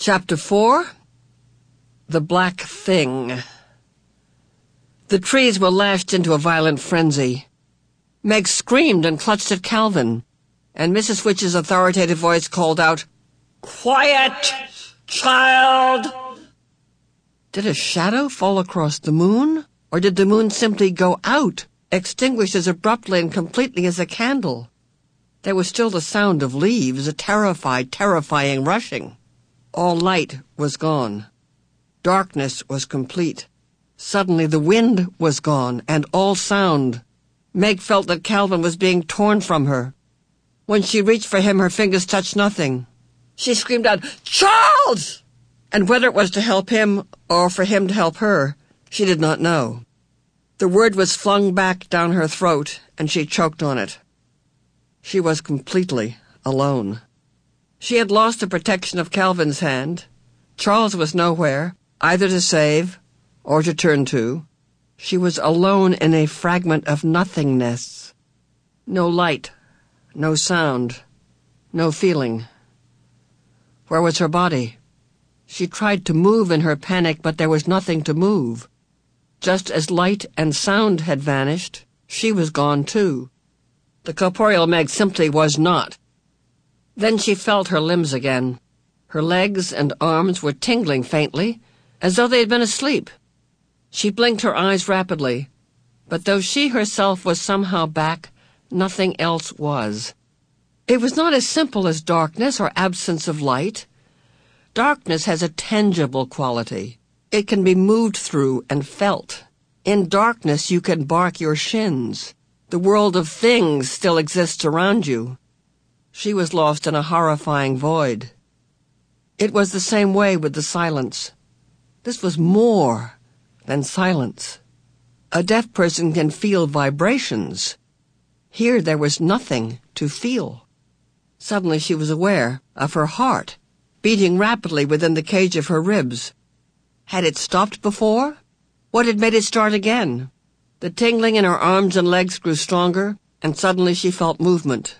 Chapter 4. The Black Thing. The trees were lashed into a violent frenzy. Meg screamed and clutched at Calvin, and Mrs. Switch's authoritative voice called out, "Quiet, child!" Did a shadow fall across the moon, or did the moon simply go out, extinguished as abruptly and completely as a candle? There was still the sound of leaves, a terrifying rushing. All light was gone. Darkness was complete. Suddenly the wind was gone, and all sound. Meg felt that Calvin was being torn from her. When she reached for him, her fingers touched nothing. She screamed out, "Charles!" And whether it was to help him or for him to help her, she did not know. The word was flung back down her throat, and she choked on it. She was completely alone. She had lost the protection of Calvin's hand. Charles was nowhere, either to save or to turn to. She was alone in a fragment of nothingness. No light, no sound, no feeling. Where was her body? She tried to move in her panic, but there was nothing to move. Just as light and sound had vanished, she was gone too. The corporeal Meg simply was not. Then she felt her limbs again. Her legs and arms were tingling faintly, as though they had been asleep. She blinked her eyes rapidly, but though she herself was somehow back, nothing else was. It was not as simple as darkness or absence of light. Darkness has a tangible quality. It can be moved through and felt. In darkness you can bark your shins. The world of things still exists around you. She was lost in a horrifying void. It was the same way with the silence. This was more than silence. A deaf person can feel vibrations. Here there was nothing to feel. Suddenly she was aware of her heart, beating rapidly within the cage of her ribs. Had it stopped before? What had made it start again? The tingling in her arms and legs grew stronger, and suddenly she felt movement.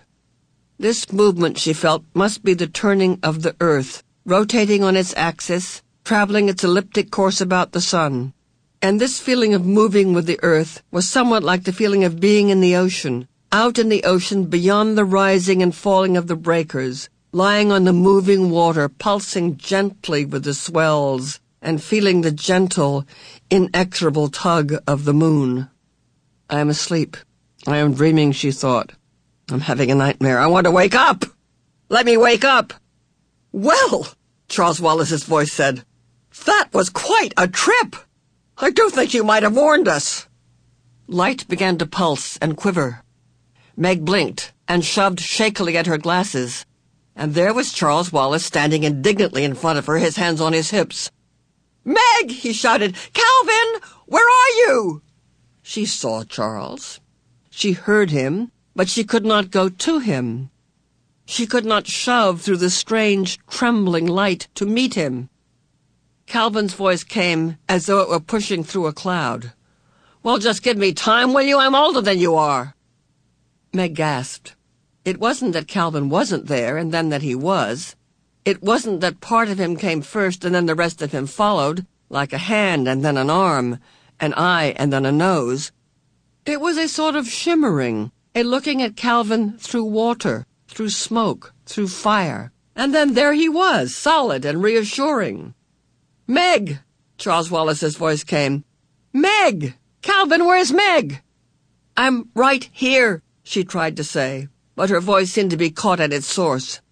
This movement, she felt, must be the turning of the earth, rotating on its axis, traveling its elliptic course about the sun. And this feeling of moving with the earth was somewhat like the feeling of being in the ocean, out in the ocean beyond the rising and falling of the breakers, lying on the moving water, pulsing gently with the swells, and feeling the gentle, inexorable tug of the moon. I am asleep. I am dreaming, she thought. I'm having a nightmare. I want to wake up! Let me wake up! Well, Charles Wallace's voice said, that was quite a trip! I do think you might have warned us. Light began to pulse and quiver. Meg blinked and shoved shakily at her glasses, and there was Charles Wallace standing indignantly in front of her, his hands on his hips. "Meg!" he shouted. "Calvin! Where are you?" She saw Charles. She heard him, but she could not go to him. She could not shove through the strange, trembling light to meet him. Calvin's voice came as though it were pushing through a cloud. "Well, just give me time, will you? I'm older than you are." Meg gasped. It wasn't that Calvin wasn't there and then that he was. It wasn't that part of him came first and then the rest of him followed, like a hand and then an arm, an eye and then a nose. It was a sort of shimmering, a looking at Calvin through water, through smoke, through fire. And then there he was, solid and reassuring. "Meg!" Charles Wallace's voice came. "Meg! Calvin, where's Meg?" "I'm right here," she tried to say, but her voice seemed to be caught at its source.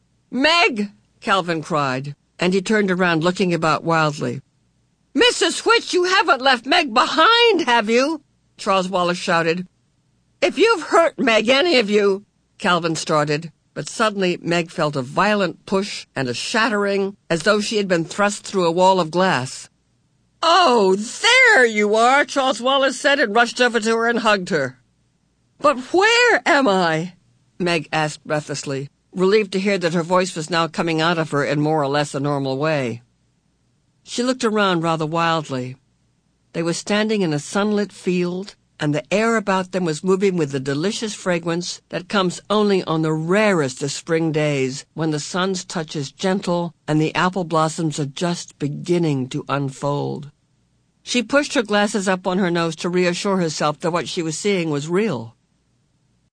"Meg!" Calvin cried, and he turned around, looking about wildly. "Mrs. Switch, you haven't left Meg behind, have you?" Charles Wallace shouted. "If you've hurt Meg, any of you—" Calvin started, but suddenly Meg felt a violent push and a shattering, as though she had been thrust through a wall of glass. "Oh, there you are," Charles Wallace said, and rushed over to her and hugged her. "But where am I?" Meg asked breathlessly, relieved to hear that her voice was now coming out of her in more or less a normal way. She looked around rather wildly. They were standing in a sunlit field, and the air about them was moving with the delicious fragrance that comes only on the rarest of spring days, when the sun's touch is gentle and the apple blossoms are just beginning to unfold. She pushed her glasses up on her nose to reassure herself that what she was seeing was real.